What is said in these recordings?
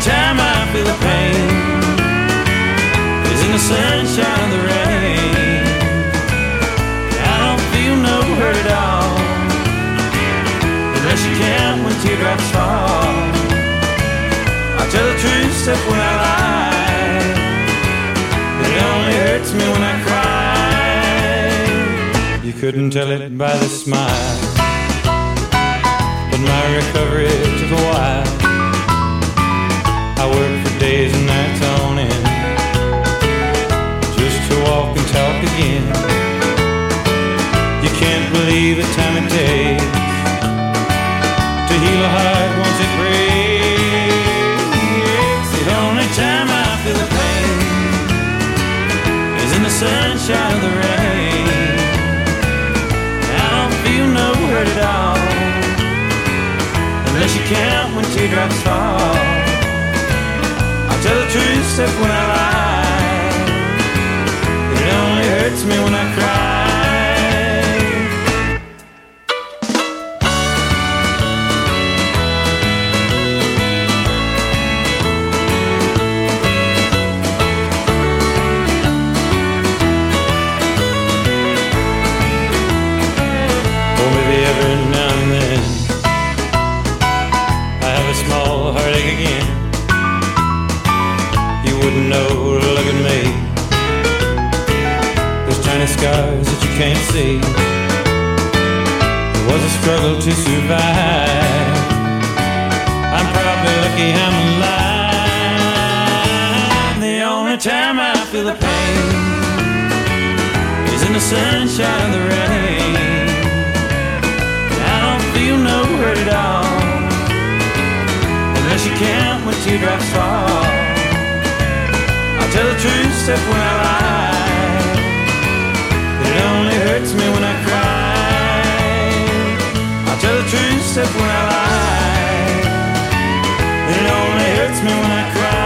time I feel the pain is in the sunshine of the rain. I don't feel no hurt at all, unless you count when teardrops fall. I tell the truth except when I lie, but it only hurts me when I cry. You couldn't tell it by the smile, but my recovery took a while. I worked for days and nights on end, just to walk and talk again. You can't believe the time it takes to heal a heart once it breaks. The only time I feel the pain is in the sunshine of the rain. I don't feel no hurt at all, unless you count when teardrops fall. I tell the truth except when I lie, but it only hurts me when I cry. Oh, maybe every now and then I have a small heartache again. You wouldn't know, look at me, those tiny scars that you can't see. It was a struggle to survive. I'm probably lucky I'm alive. The only time I feel the pain is in the sunshine of the rain. I don't feel no hurt at all, unless you count when teardrops fall. I tell the truth except when I lie, but it only hurts me when I cry. I tell the truth except when I lie, but it only hurts me when I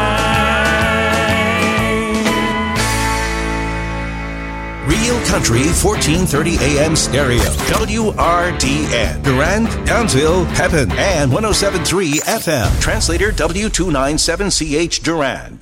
cry. Real Country 1430 AM stereo. WRDN. Durand, Townsville, Pepin, and 107.3 FM. Translator W297CH Durand.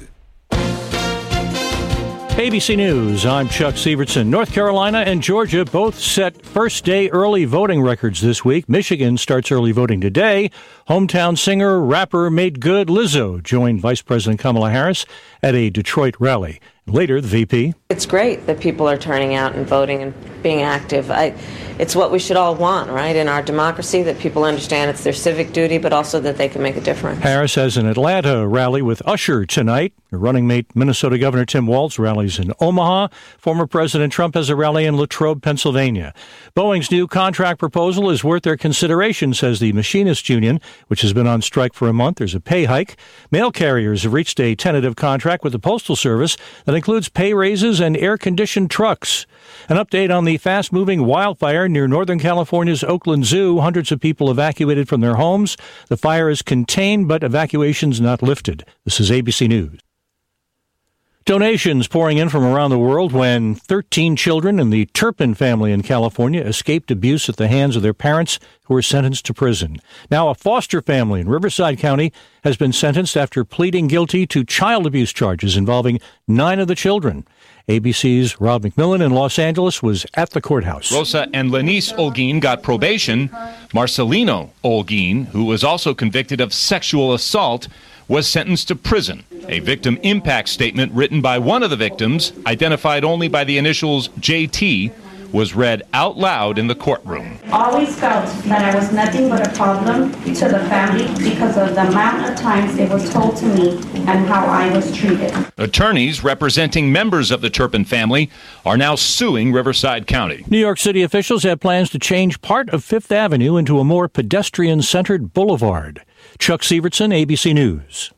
ABC News, I'm Chuck Sievertson. North Carolina and Georgia both set first-day early voting records this week. Michigan starts early voting today. Hometown singer, rapper Made Good Lizzo joined Vice President Kamala Harris at a Detroit rally. Later, the VP. It's great that people are turning out and voting and being active. It's what we should all want, right, in our democracy, that people understand it's their civic duty, but also that they can make a difference. Harris has an Atlanta rally with Usher tonight. Her running mate, Minnesota Governor Tim Walz, rallies in Omaha. Former President Trump has a rally in Latrobe, Pennsylvania. Boeing's new contract proposal is worth their consideration, says the Machinists Union, which has been on strike for a month. There's a pay hike. Mail carriers have reached a tentative contract with the Postal Service that includes pay raises and air-conditioned trucks. An update on the fast-moving wildfire near Northern California's Oakland Zoo. Hundreds of people evacuated from their homes. The fire is contained, but evacuations not lifted. This is ABC News. Donations pouring in from around the world when 13 children in the Turpin family in California escaped abuse at the hands of their parents who were sentenced to prison. Now a foster family in Riverside County has been sentenced after pleading guilty to child abuse charges involving 9 of the children. ABC's Rob McMillan in Los Angeles was at the courthouse. Rosa and Lenice Olguin got probation. Marcelino Olguin, who was also convicted of sexual assault, was sentenced to prison. A victim impact statement written by one of the victims, identified only by the initials JT, was read out loud in the courtroom. Always felt that I was nothing but a problem to the family because of the amount of times it was told to me and how I was treated. Attorneys representing members of the Turpin family are now suing Riverside County. New York City officials have plans to change part of Fifth Avenue into a more pedestrian-centered boulevard. Chuck Sievertson, ABC News.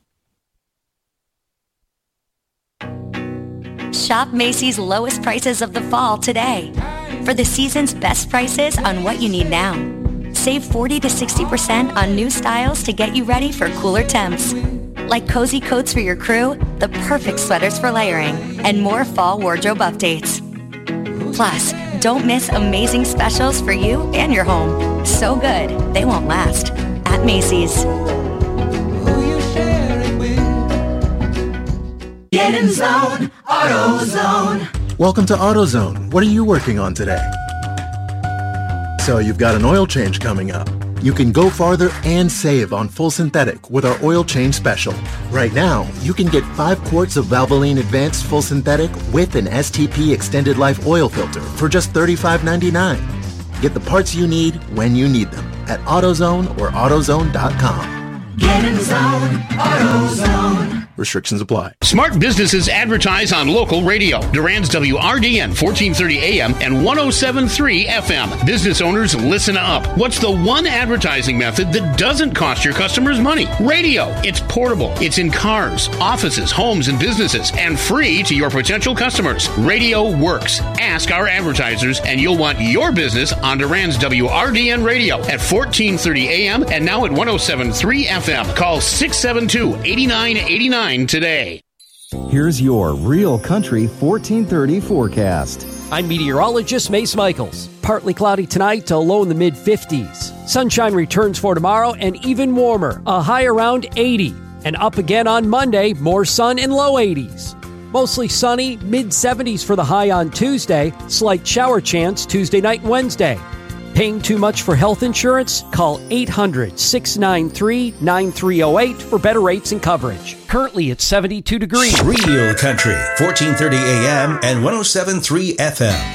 Shop Macy's lowest prices of the fall today. For the season's best prices on what you need now. Save 40 to 60% on new styles to get you ready for cooler temps. Like cozy coats for your crew, the perfect sweaters for layering, and more fall wardrobe updates. Plus, don't miss amazing specials for you and your home. So good, they won't last. At Macy's. Who you share it with? Get in zone, AutoZone. Welcome to AutoZone. What are you working on today? So you've got an oil change coming up. You can go farther and save on full synthetic with our oil change special. Right now, you can get 5 quarts of Valvoline Advanced Full Synthetic with an STP Extended Life oil filter for just $35.99. Get the parts you need when you need them at AutoZone or AutoZone.com. Get in zone, AutoZone. Restrictions apply. Smart businesses advertise on local radio. Durand's WRDN 1430 AM and 107.3 FM. Business owners, listen up. What's the one advertising method that doesn't cost your customers money? Radio. It's portable. It's in cars, offices, homes, and businesses, and free to your potential customers. Radio works. Ask our advertisers, and you'll want your business on Durand's WRDN radio at 1430 AM and now at 107.3 FM. Call 672-8989 today. Here's your Real Country 1430 forecast. I'm meteorologist Mace Michaels. Partly cloudy tonight to a low in the mid-50s. Sunshine returns for tomorrow and even warmer, a high around 80. And up again on Monday, more sun and low 80s. Mostly sunny, mid-70s for the high on Tuesday. Slight shower chance Tuesday night and Wednesday. Paying too much for health insurance? Call 800-693-9308 for better rates and coverage. Currently it's 72 degrees. Real Country, 1430 AM and 107.3 FM.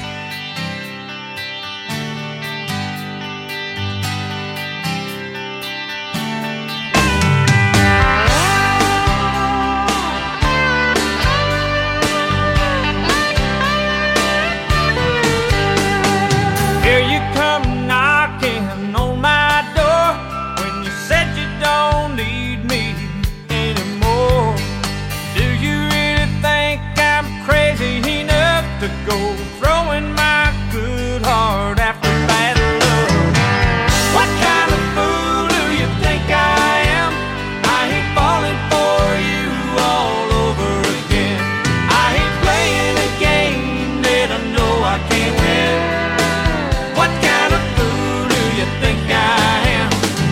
Go throwing my good heart after bad love. What kind of fool do you think I am? I ain't falling for you all over again. I ain't playing a game that I know I can't win. What kind of fool do you think I am?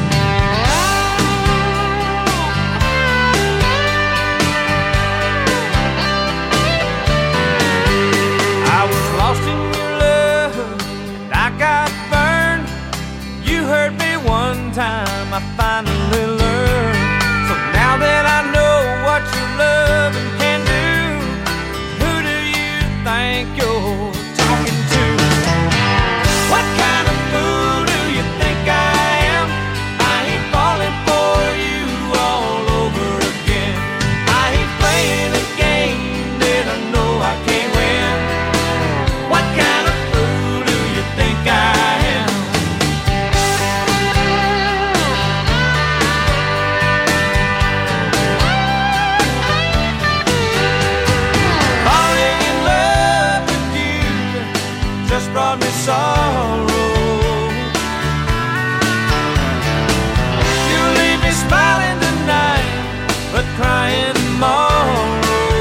Lost in your love, and I got burned. You hurt me one time, I finally learned. So now that I know what your loving can do, who do you think you're talking to? What kind of fool do you think I am? I ain't falling for you all over again. I ain't playing a game that I know I can't win. What kind of fool do you think I am? Falling in love with you just brought me sorrow. You leave me smiling tonight, but crying tomorrow.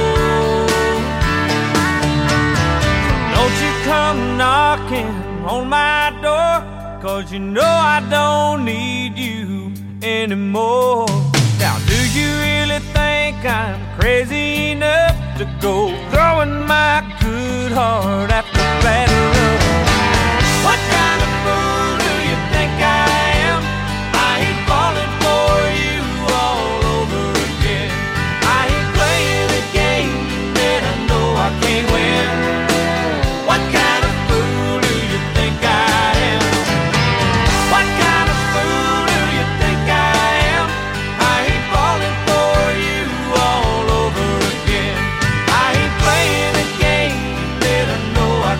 Don't you come knocking on my door, 'cause you know I don't need you anymore. Now do you really think I'm crazy enough to go throwing my good heart after bad love? What kind of fool do you think I am? I ain't falling for you all over again. I ain't playing a game that I know I can't win. What kind of fool do you think I am? What kind of fool do you think I am? I ain't falling for you all over again. I ain't playing a game that I know I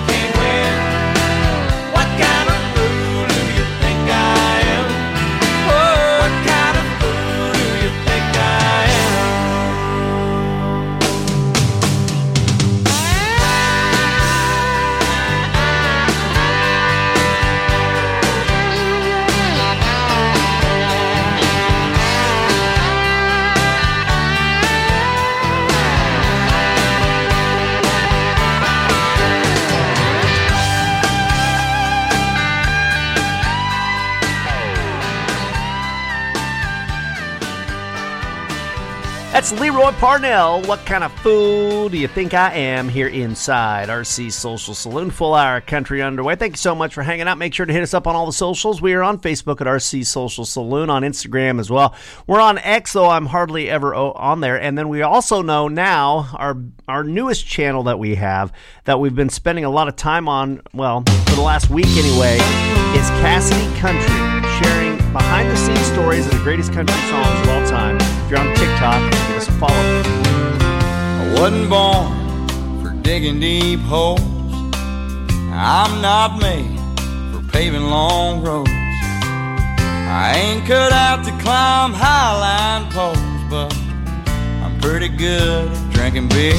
That's Leroy Parnell. What kind of fool do you think I am here inside RC Social Saloon? Full hour country underway. Thank you so much for hanging out. Make sure to hit us up on all the socials. We are on Facebook at RC Social Saloon, on Instagram as well. We're on X, though I'm hardly ever on there. And then we also know now our newest channel that we have that we've been spending a lot of time on, well, for the last week anyway, is Cassidy Country, sharing behind-the-scenes stories of the greatest country songs of all time. If you're on TikTok, give us a follow. I wasn't born for digging deep holes. I'm not made for paving long roads. I ain't cut out to climb highline poles, but I'm pretty good at drinking beer.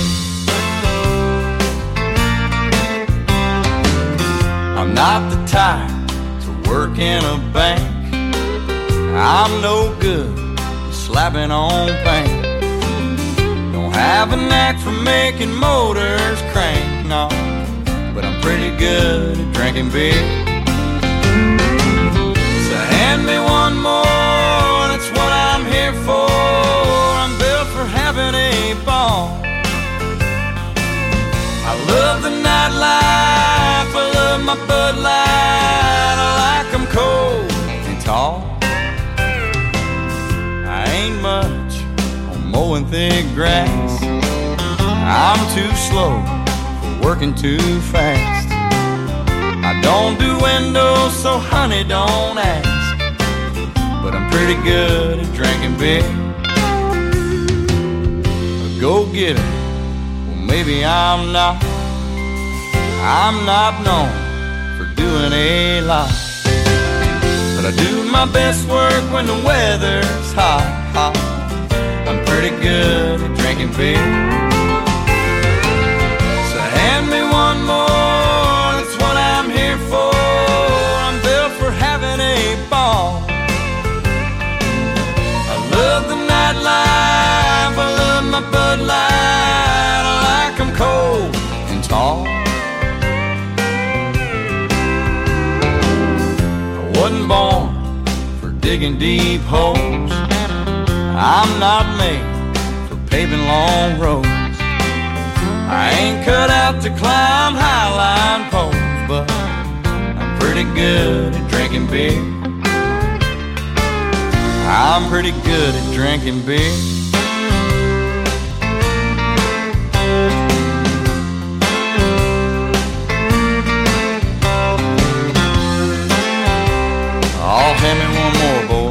I'm not the type to work in a bank. I'm no good slapping on paint. Don't have a knack for making motors crank, no, but I'm pretty good at drinking beer. So hand me one more, that's what I'm here for. I'm built for having a ball. I love the nightlife, I love my Bud Light. I like them cold and tall. Ain't much on mowing thick grass. I'm too slow for working too fast. I don't do windows, so honey, don't ask. But I'm pretty good at drinking beer. A go-getter, well maybe I'm not. I'm not known for doing a lot, but I do my best work when the weather's hot. I'm pretty good at drinking beer. So hand me one more, that's what I'm here for. I'm built for having a ball. I love the nightlife, I love my Bud Light. I like them cold and tall. I wasn't born for digging deep holes. I'm not made for paving long roads. I ain't cut out to climb highline poles, but I'm pretty good at drinking beer. I'm pretty good at drinking beer. Oh, hand me one more, boy.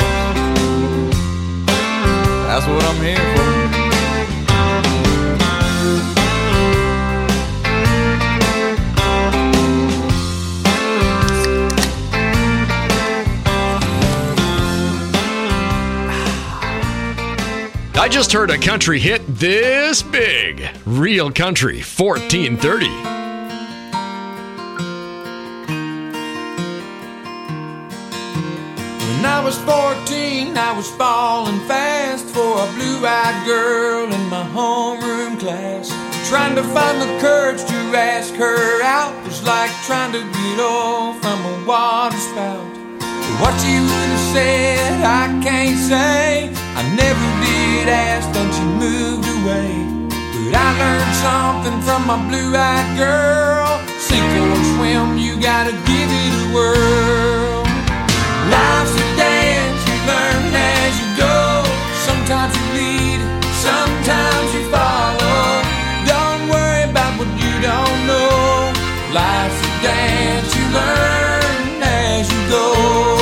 That's what I'm here for. I just heard a country hit this big. Real Country 1430. When I was 14, I was falling fast for a blue-eyed girl in my homeroom class. Trying to find the courage to ask her out was like trying to get oil from a water spout. But what she would have said, I can't say. I never did ask, then she moved away. But I learned something from my blue-eyed girl. Sink or swim, you gotta give it a whirl. Life's a dance, you learn as you go. Sometimes you lead, sometimes you follow. Don't worry about what you don't know. Life's a dance, you learn as you go.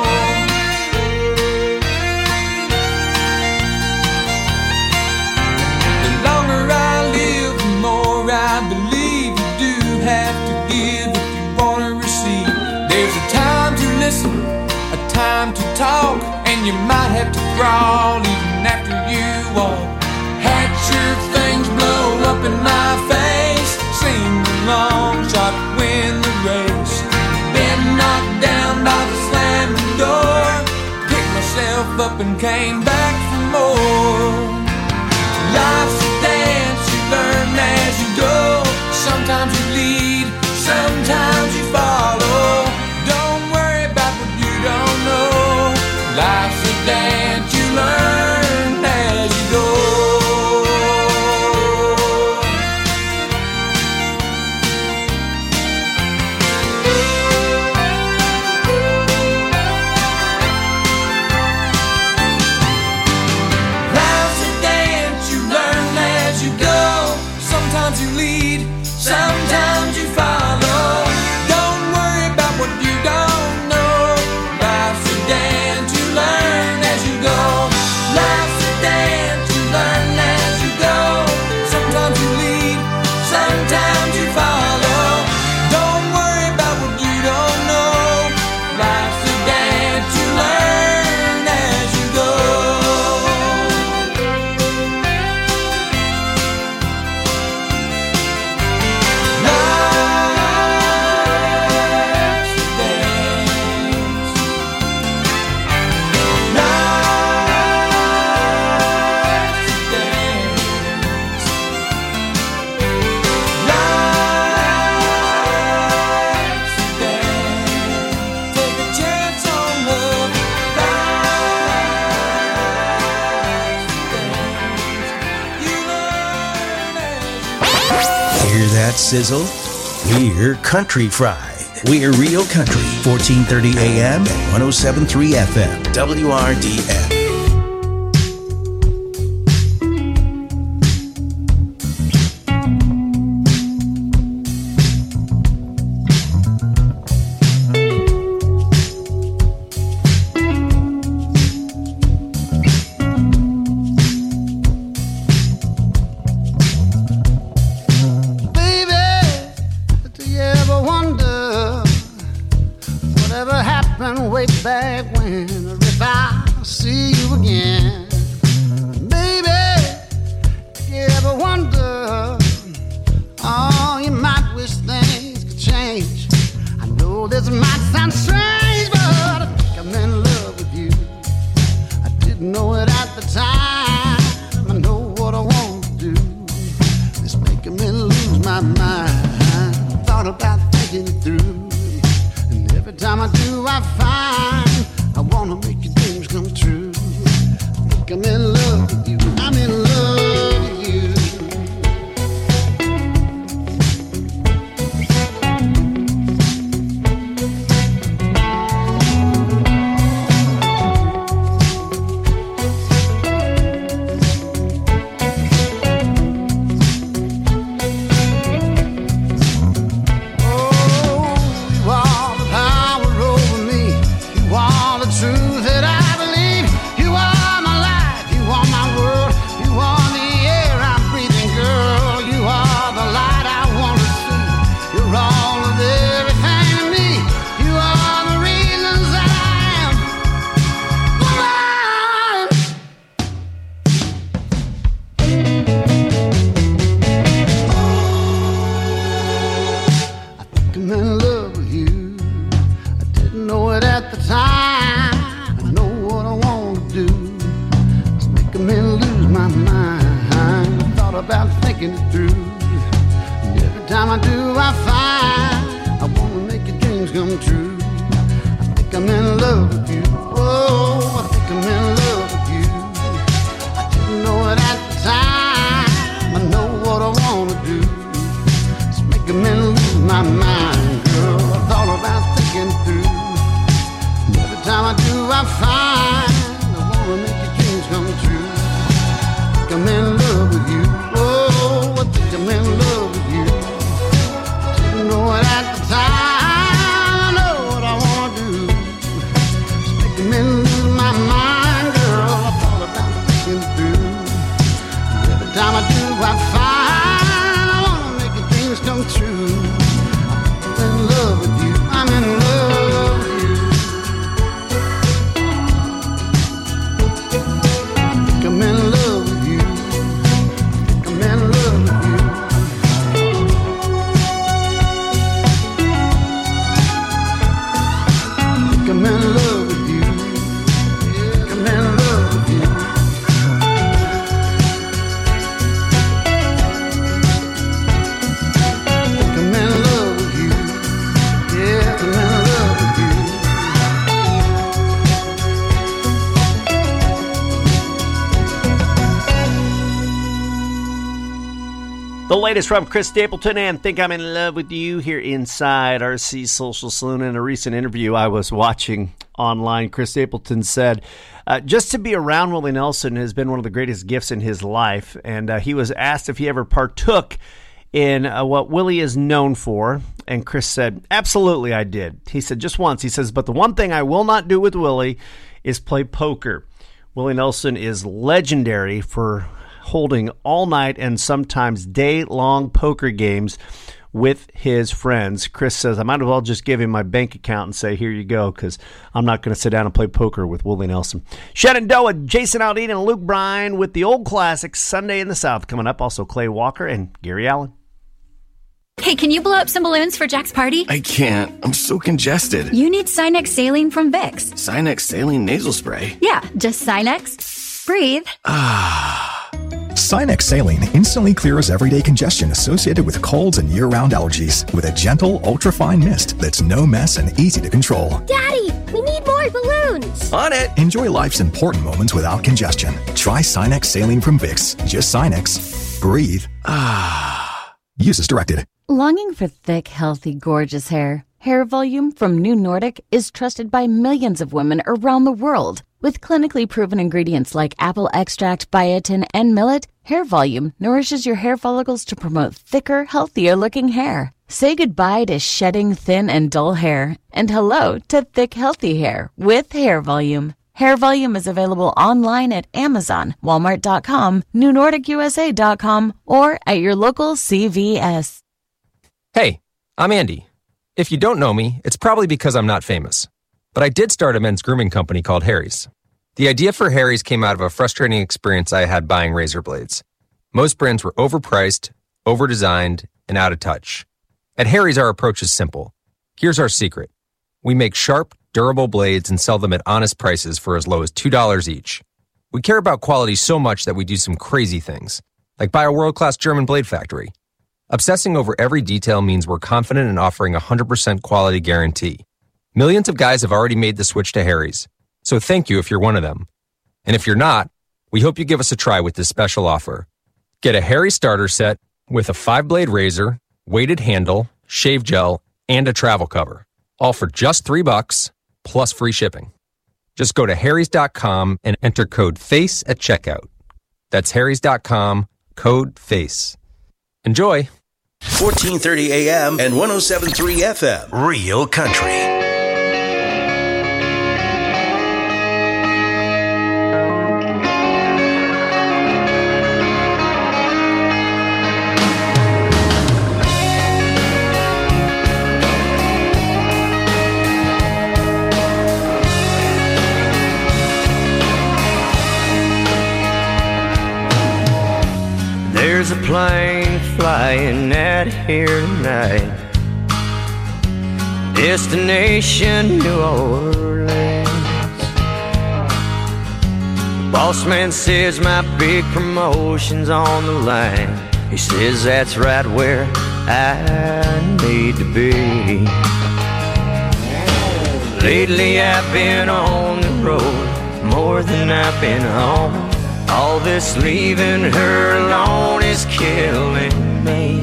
The longer I live, the more I believe you do have to give if you want to receive. There's a time to listen, a time to talk, and you might have to crawl even after you walk. Had sure things blow up in my face, sing the long shot, win the race. Been knocked down by the slamming door, picked myself up and came back for more. Life's a dance, you learn as you go. Sometimes you lead, sometimes you follow. Don't worry about what you don't know. Life's a dance, you learn as you go. Hear that sizzle? We're Country Fried. We're Real Country, 1430 AM and 107.3 FM, WRDF. The latest from Chris Stapleton and Think I'm in Love with You here inside RC Social Saloon. In a recent interview I was watching online, Chris Stapleton said, just to be around Willie Nelson has been one of the greatest gifts in his life. And he was asked if he ever partook in what Willie is known for. And Chris said, absolutely I did. He said, just once. He says, but the one thing I will not do with Willie is play poker. Willie Nelson is legendary for holding all night and sometimes day-long poker games with his friends. Chris says, I might as well just give him my bank account and say, here you go, because I'm not going to sit down and play poker with Willie Nelson. Shenandoah, Jason Aldean, and Luke Bryan with the old classics, Sunday in the South coming up. Also Clay Walker and Gary Allen. Hey, can you blow up some balloons for Jack's party? I can't. I'm so congested. You need Sinex Saline from Vicks. Sinex Saline nasal spray? Yeah, just Sinex. Breathe. Sinex Saline instantly clears everyday congestion associated with colds and year-round allergies with a gentle, ultra-fine mist that's no mess and easy to control. Daddy, we need more balloons. On it. Enjoy life's important moments without congestion. Try Sinex Saline from Vicks. Just Sinex. Breathe. Use as directed. Longing for thick, healthy, gorgeous hair? Hair Volume from New Nordic is trusted by millions of women around the world. With clinically proven ingredients like apple extract, biotin, and millet, Hair Volume nourishes your hair follicles to promote thicker, healthier-looking hair. Say goodbye to shedding thin and dull hair, and hello to thick, healthy hair with Hair Volume. Hair Volume is available online at Amazon, Walmart.com, NewNordicUSA.com, or at your local CVS. Hey, I'm Andy. If you don't know me, it's probably because I'm not famous. But I did start a men's grooming company called Harry's. The idea for Harry's came out of a frustrating experience I had buying razor blades. Most brands were overpriced, overdesigned, and out of touch. At Harry's, our approach is simple. Here's our secret. We make sharp, durable blades and sell them at honest prices for as low as $2 each. We care about quality so much that we do some crazy things, like buy a world-class German blade factory. Obsessing over every detail means we're confident in offering a 100% quality guarantee. Millions of guys have already made the switch to Harry's, so thank you if you're one of them. And if you're not, we hope you give us a try with this special offer. Get a Harry starter set with a 5-blade razor, weighted handle, shave gel, and a travel cover, all for just $3 plus free shipping. Just go to harrys.com and enter code FACE at checkout. That's harrys.com, code FACE. Enjoy. 1430 AM and 107.3 FM. Real Country. There's a plane flying out here tonight, destination New Orleans. Boss man says my big promotion's on the line. He says that's right where I need to be. Lately I've been on the road more than I've been home. All this leaving her alone is killing me,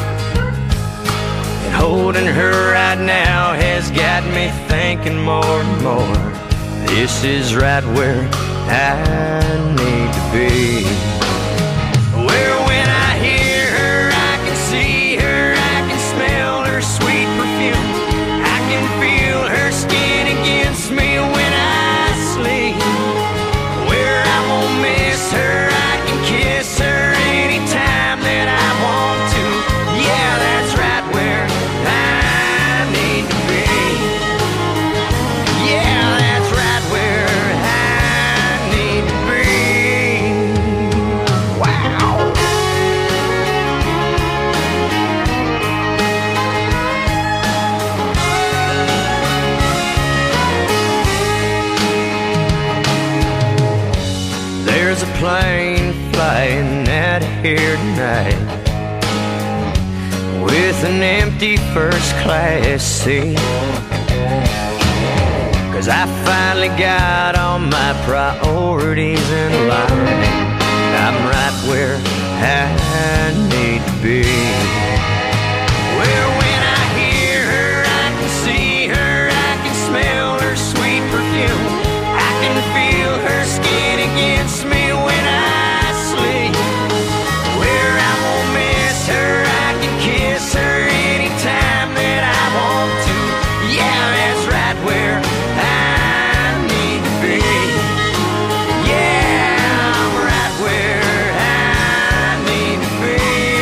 and holding her right now has got me thinking more and more. This is right where I need to be. Where when I hear her, I can see her, I can smell her sweet perfume, I can feel her skin against me when I sleep. Where I won't miss her, I can kiss her anytime that I want to. Yeah, that's right where I need to be. Yeah, that's right where I need to be. Wow. There's a plane flying out of here tonight with an empty first class seat, 'cause I finally got all my priorities in line. I'm right where I need to be. Where when I hear her, I can see her, I can smell her sweet perfume, I can feel her skin against me when I sleep. Where I won't miss her, I can kiss her anytime that I want to. Yeah, that's right where I need to be. Yeah, I'm right where I need to be.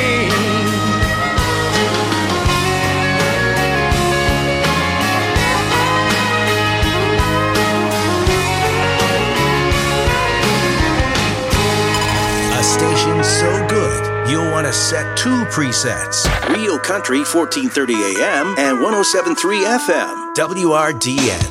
A station so good, you'll want to set 2 presets. Real Country 1430 AM and 107.3 FM. WRDN.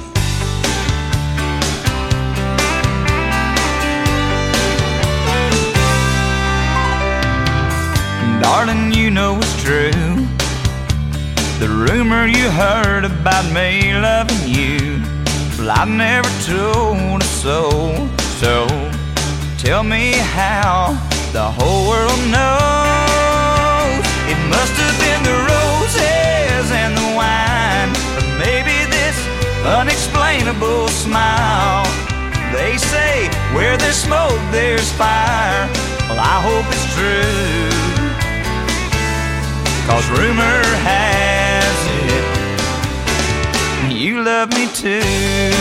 Darling, you know it's true. The rumor you heard about me loving you, well, I've never told a soul. So tell me how the whole world knows. It must unexplainable smile. They say where there's smoke, there's fire. Well, I hope it's true, 'cause rumor has it you love me too.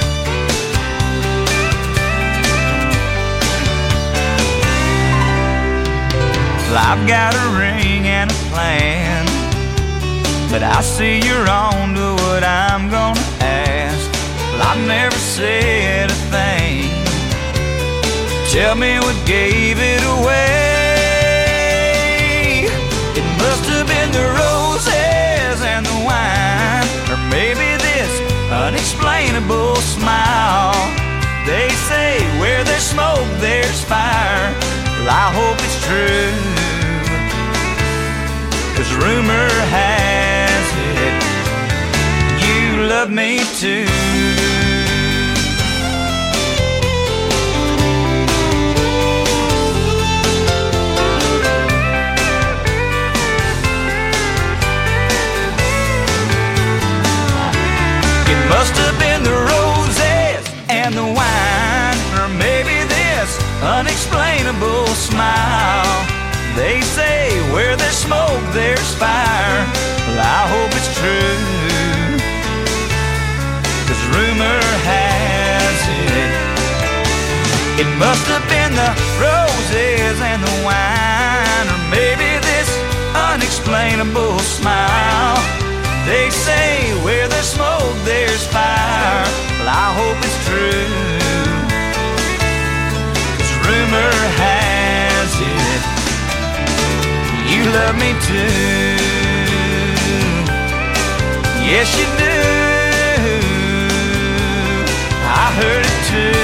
Well, I've got a ring and a plan, but I see you're on to what I'm gonna ask. Well, I've never said a thing. Tell me what gave it away. It must have been the roses and the wine, or maybe this unexplainable smile. They say where there's smoke, there's fire. Well, I hope it's true, 'cause rumor has it you love me too. It must have been the roses and the wine, or maybe this unexplainable smile. They say where there's smoke, there's fire. Well, I hope it's true, 'cause rumor has it it must have been the roses and the wine, or maybe this unexplainable smile. They say where there's smoke, there's fire. Well, I hope it's true, 'cause rumor has it you love me too. Yes, you do. I heard it too.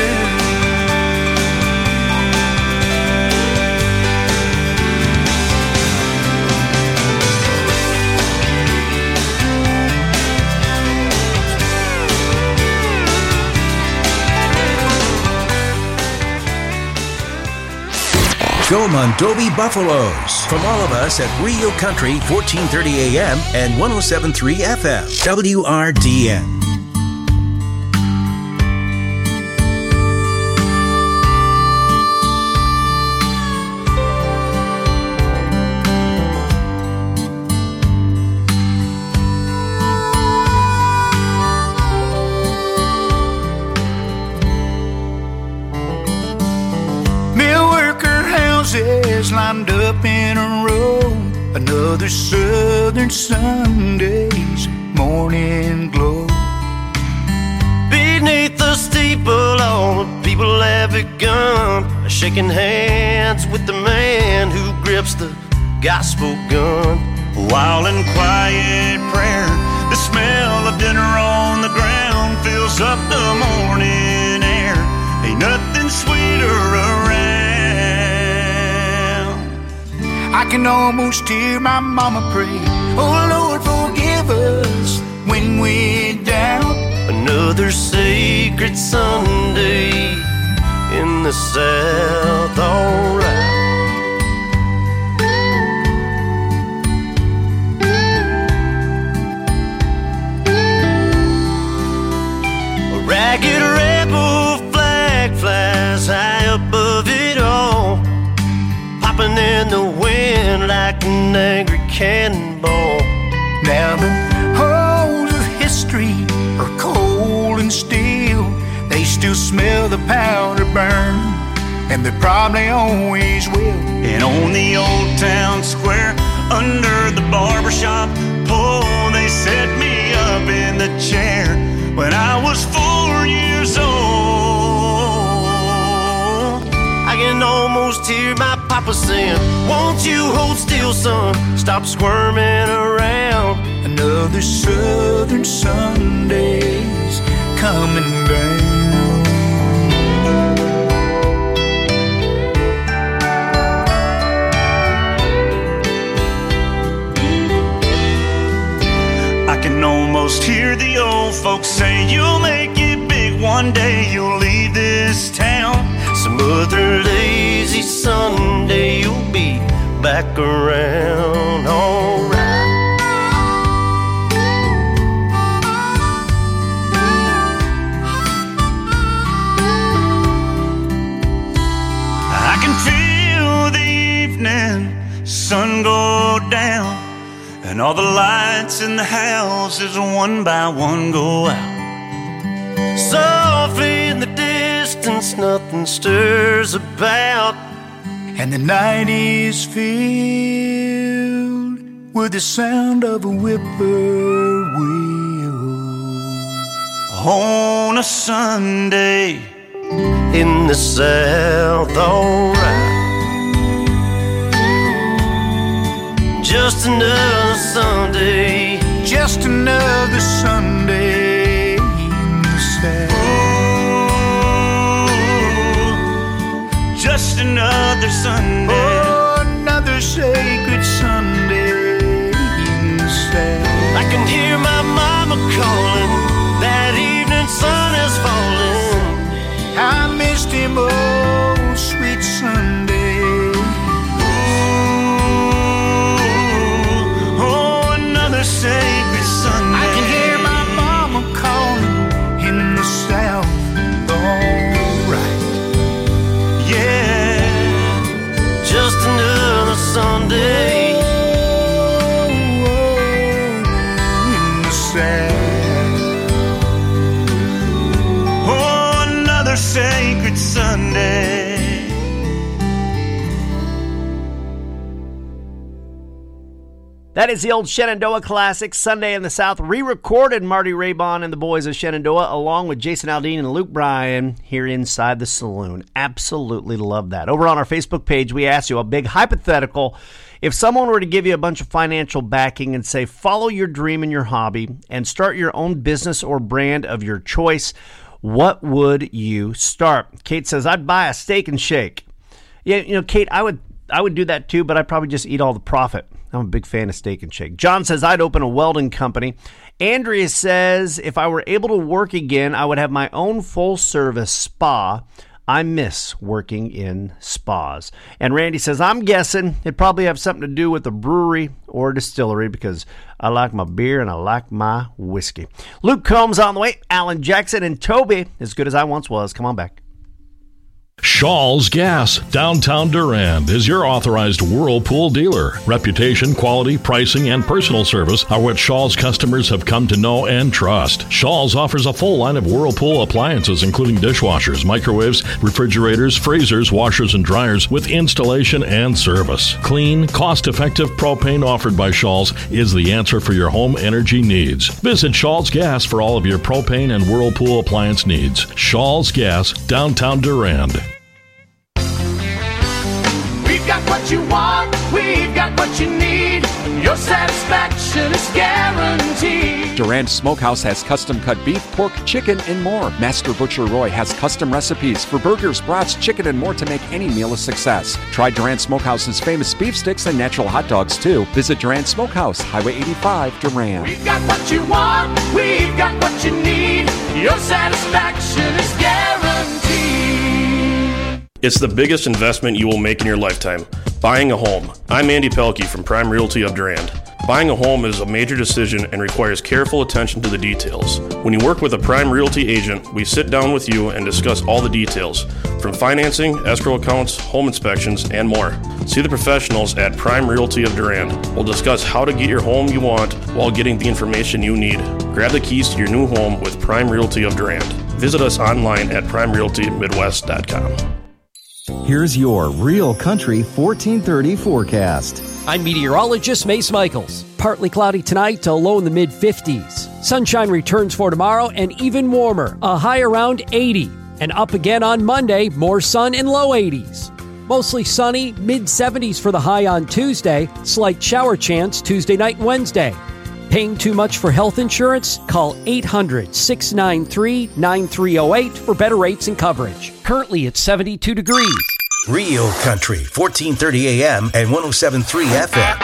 Go Mondovi Buffaloes from all of us at Rio Country 1430 AM and 107.3 FM WRDN. Lined up in a row, another southern Sunday's morning glow. Beneath the steeple, all the people have begun shaking hands with the man who grips the gospel gun. While in quiet prayer, the smell of dinner on the ground fills up the morning air. Ain't nothing sweeter around. I can almost hear my mama pray, oh Lord, forgive us when we're down. Another sacred Sunday in the South, alright. A ragged rebel flag flies high above it all, popping in the wind like an angry cannonball. Now the holes of history are cold and steel. They still smell the powder burn, and they probably always will. And on the old town square, under the barbershop pole, they set me up in the chair when I was 4 years old. I can almost hear my papa saying, won't you hold still, son? Stop squirming around. Another southern Sunday's coming down. I can almost hear the old folks say, you'll make it big one day, you'll leave this town. Some other lazy Sunday you'll be back around, alright. sun go down, and all the lights in the houses one by one go out. Softly in the distance, nothing stirs about, and the night is filled with the sound of a whippoorwill. On a Sunday in the South, alright. Just another Sunday, just another Sunday in the South. Oh, just another Sunday. Oh, another sacred Sunday in the South. I can hear my mama calling, that evening sun is falling. I missed him, oh, sweet Sunday. Sacred Sunday. I can hear my mama calling in the South. Alright, yeah, just another Sunday in the South. Oh, another sacred Sunday. That is the old Shenandoah classic, Sunday in the South, re-recorded Marty Raybon and the boys of Shenandoah, along with Jason Aldean and Luke Bryan here inside the saloon. Absolutely love that. Over on our Facebook page, we asked you a big hypothetical. If someone were to give you a bunch of financial backing and say, follow your dream and your hobby and start your own business or brand of your choice, what would you start? Kate says, I'd buy a Steak and Shake. Yeah, you know, Kate, I would do that too, but I'd probably just eat all the profit. I'm a big fan of Steak and Shake. John says, I'd open a welding company. Andrea says, if I were able to work again, I would have my own full-service spa. I miss working in spas. And Randy says, I'm guessing it'd probably have something to do with a brewery or a distillery because I like my beer and I like my whiskey. Luke Combs on the way. Alan Jackson and Toby, as good as I once was. Come on back. Shaw's Gas, downtown Durand, is your authorized Whirlpool dealer. Reputation, quality, pricing, and personal service are what Shaw's customers have come to know and trust. Shaw's offers a full line of Whirlpool appliances, including dishwashers, microwaves, refrigerators, freezers, washers, and dryers, with installation and service. Clean, cost-effective propane offered by Shaw's is the answer for your home energy needs. Visit Shaw's Gas for all of your propane and Whirlpool appliance needs. Shaw's Gas, downtown Durand. We've got what you want, we've got what you need. Your satisfaction is guaranteed. Durand Smokehouse has custom-cut beef, pork, chicken, and more. Master Butcher Roy has custom recipes for burgers, brats, chicken, and more to make any meal a success. Try Durand Smokehouse's famous beef sticks and natural hot dogs, too. Visit Durand Smokehouse, Highway 85, Durand. We've got what you want, we've got what you need. Your satisfaction is guaranteed. It's the biggest investment you will make in your lifetime, buying a home. I'm Andy Pelkey from Prime Realty of Durand. Buying a home is a major decision and requires careful attention to the details. When you work with a Prime Realty agent, we sit down with you and discuss all the details, from financing, escrow accounts, home inspections, and more. See the professionals at Prime Realty of Durand. We'll discuss how to get your home you want while getting the information you need. Grab the keys to your new home with Prime Realty of Durand. Visit us online at primerealtymidwest.com. Here's your Real Country 1430 forecast. I'm meteorologist Mace Michaels. Partly cloudy tonight to low in the mid-50s. Sunshine returns for tomorrow and even warmer, a high around 80. And up again on Monday, more sun and low 80s. Mostly sunny, mid-70s for the high on Tuesday. Slight shower chance Tuesday night and Wednesday. Paying too much for health insurance? Call 800-693-9308 for better rates and coverage. Currently it's 72 degrees. Real Country, 1430 AM and 107.3 FM.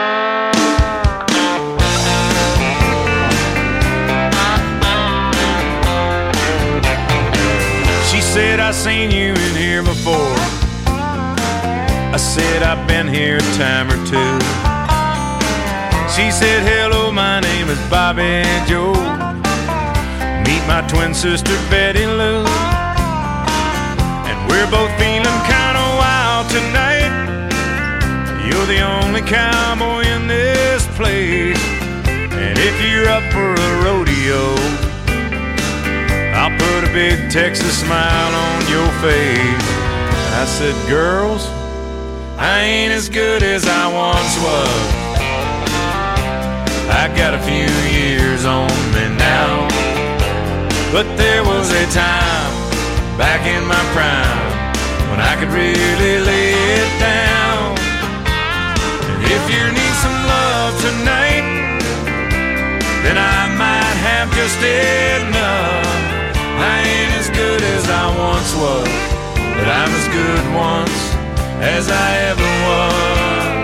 She said, I seen you in here before. I said, I've been here a time or two. She said, hello, my name is Bobby Joe. Meet my twin sister, Betty Lou. And we're both feeling kind of wild tonight. You're the only cowboy in this place. And if you're up for a rodeo, I'll put a big Texas smile on your face. I said, girls, I ain't as good as I once was. I got a few years on me now, but there was a time back in my prime when I could really lay it down. And if you need some love tonight, then I might have just enough. I ain't as good as I once was, but I'm as good once as I ever was.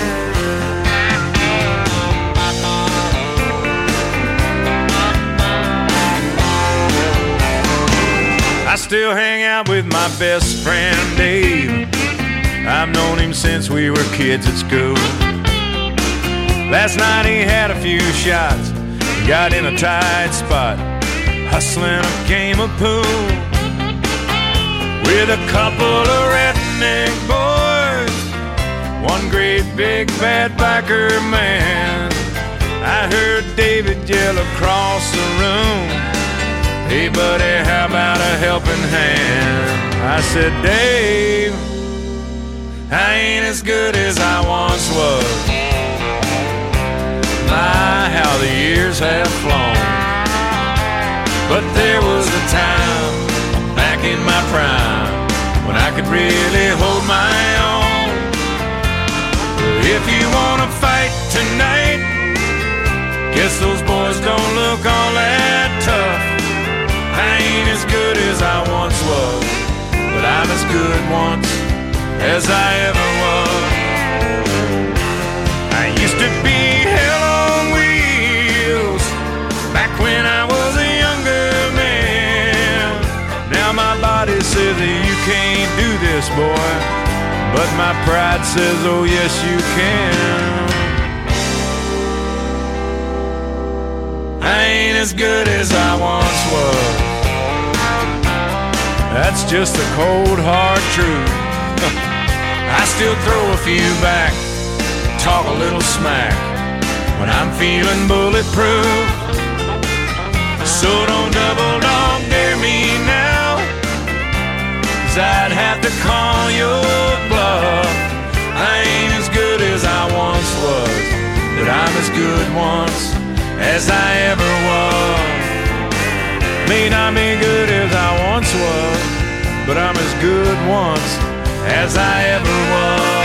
I still hang out with my best friend Dave. I've known him since we were kids at school. Last night he had a few shots, got in a tight spot, hustling a game of pool with a couple of redneck boys, one great big bad biker man. I heard David yell across the room, hey buddy, how about a helping hand? I said, Dave, I ain't as good as I once was. My, how the years have flown. But there was a time back in my prime when I could really hold my own. If you wanna fight tonight, guess those boys don't look all that tough. I ain't as good as I once was, but I'm as good once as I ever was. I used to be hell on wheels back when I was a younger man. Now my body says that you can't do this, boy, but my pride says, oh yes you can. I ain't as good as I once was. That's just the cold hard truth. I still throw a few back, talk a little smack when I'm feeling bulletproof. So don't double dog dare me now, 'cause I'd have to call your bluff. I ain't as good as I once was, but I'm as good once as I ever was. May not be good as I once was, but I'm as good once as I ever was.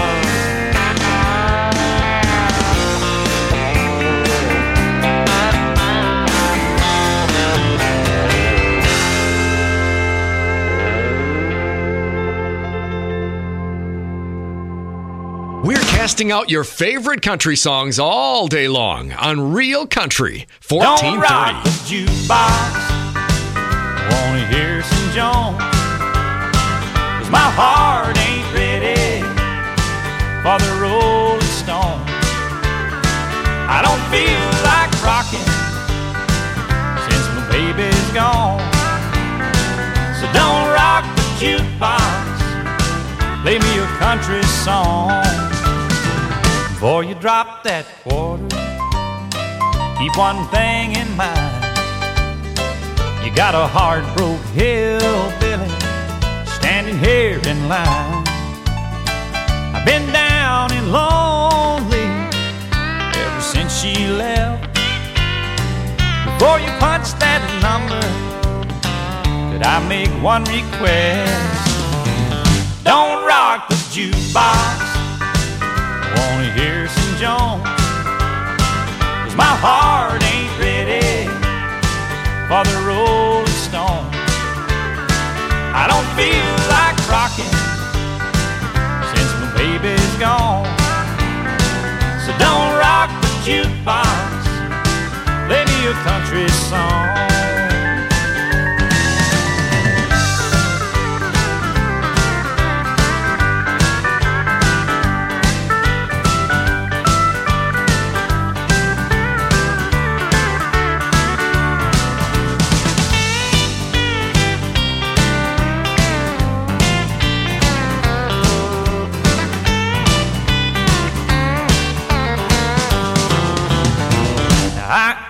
We're casting out your favorite country songs all day long on Real Country 1430. Don't rock the jukebox, wanna hear some Jones, 'cause my heart ain't ready for the Rolling Stones. I don't feel like rocking since my baby's gone. So don't rock the jukebox, play me a country song. Before you drop that quarter, keep one thing in mind. You got a hard-broke hillbilly standing here in line. I've been down and lonely ever since she left. Before you punch that number, could I make one request? Don't rock the jukebox, I wanna hear some Jones, 'cause my heart ain't ready for the Rolling Stone. I don't feel like rocking since my baby's gone. So don't rock the jukebox, play me a country song.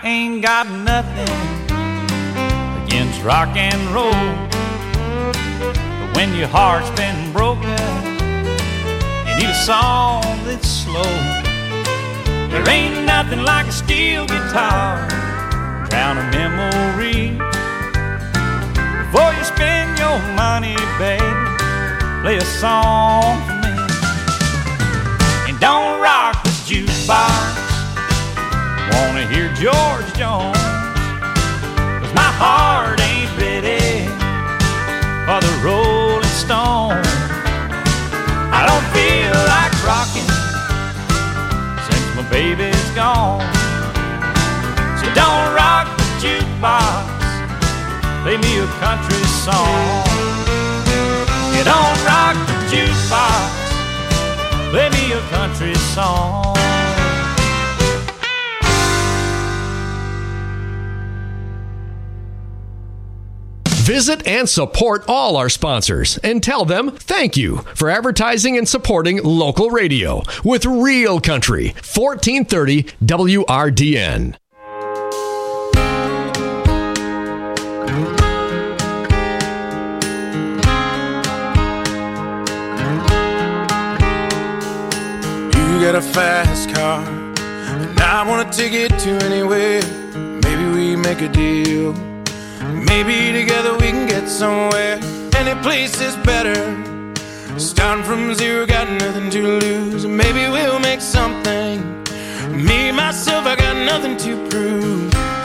ain't got nothing against rock and roll, but when your heart's been broken, you need a song that's slow. There ain't nothing like a steel guitar, drown a memory. Before you spend your money, baby, play a song for me. And don't rock the jukebox, wanna hear George Jones, 'cause my heart ain't ready for the Rolling Stones. I don't feel like rocking since my baby's gone. So don't rock the jukebox, play me a country song. You don't rock the jukebox, play me a country song. Visit and support all our sponsors and tell them thank you for advertising and supporting local radio with Real Country 1430 WRDN. You got a fast car and I want to take it to anywhere. Maybe we make a deal. Maybe together we can get somewhere. Any place is better. Starting from zero, got nothing to lose. Maybe we'll make something. Me, myself, I got nothing to prove.